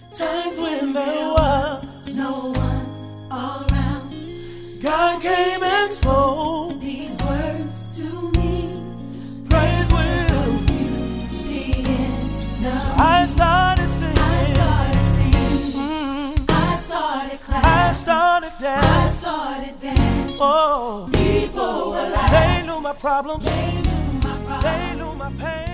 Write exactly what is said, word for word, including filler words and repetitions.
Times when there was no one around. God came and spoke These words to me. praise will. The end of So I started singing, I started singing. mm, I started clapping. I started I dancing. started dancing. Oh, People were like, they knew my problems, they knew my they problem. knew my pain.